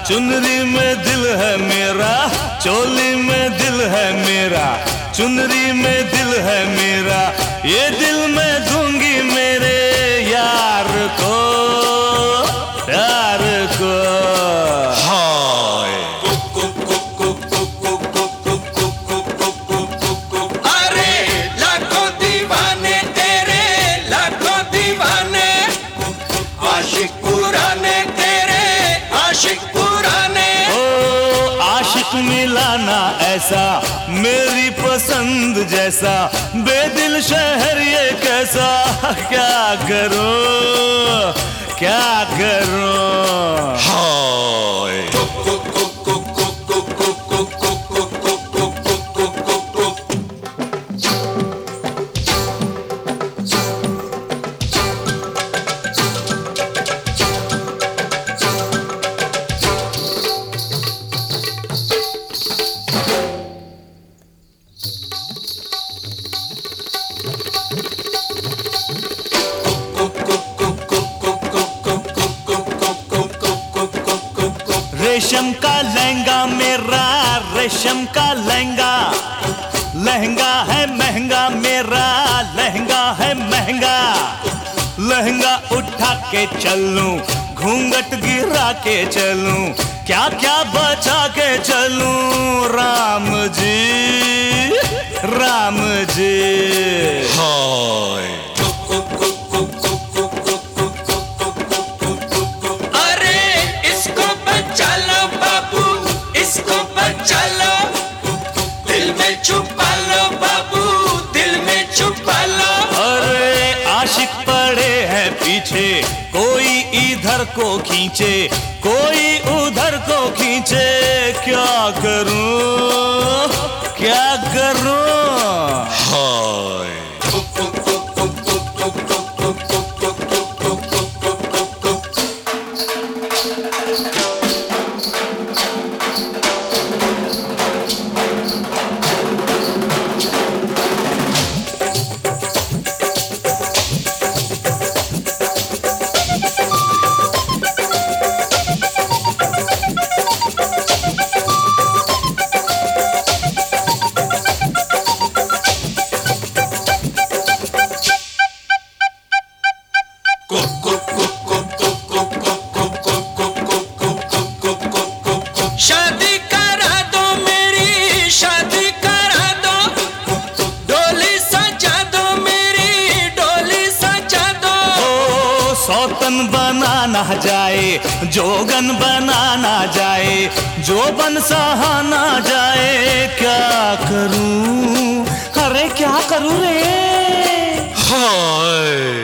चुनरी में दिल है मेरा, चोली में दिल है मेरा, चुनरी में दिल है मेरा, ये दिल मैं दूंगी मेरे यार को, यार को। अरे लाखों दीवाने तेरे, लाखों दीवाने, आशिक पुराने तेरे, आशिक पुराने। ओ आशिक मिलाना ऐसा, मेरी पसंद जैसा, बेदिल शहर ये कैसा, क्या करूं, क्या करूं। हाय रेशम का लहंगा मेरा, रेशम का लहंगा, लहंगा है महंगा मेरा, लहंगा है महंगा, लहंगा उठा के चलूं, घूंघट गिरा के चलूं, क्या क्या बचा के चलूं, राम जी, राम जी। हाय छुपा लो बाबू, दिल में छुपा लो। अरे आशिक पड़े हैं पीछे, कोई इधर को खींचे, कोई उधर को खींचे, क्या करूं, क्या करूं। हाय शादी करा दो मेरी, शादी करा दो, डोली सजा दो मेरी, डोली सजा दो। ओ सौतन बनाना जाए, जोगन बनाना जाए, जोबन सहाना जाए, क्या करूं, अरे क्या करूं रे। हाय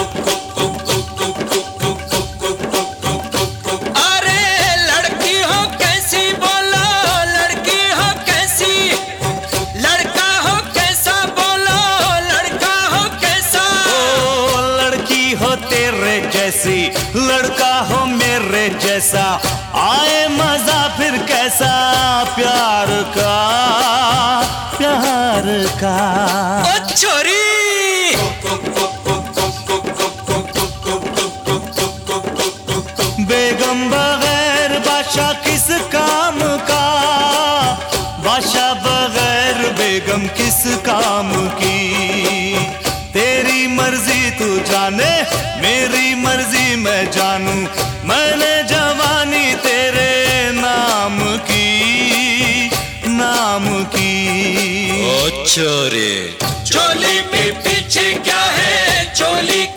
जैसी, लड़का हो मेरे जैसा, आए मजा फिर कैसा, प्यार का, प्यार का। ओ छोरी बेगम बगैर बादशाह किस काम का, बादशाह बगैर बेगम किस काम की, तेरी मर्जी तू जाने, मेरी मर्जी मैं जानूं, मैंने जवानी तेरे नाम की, नाम की। ओ छोरे, चोली में पीछे क्या है, चोली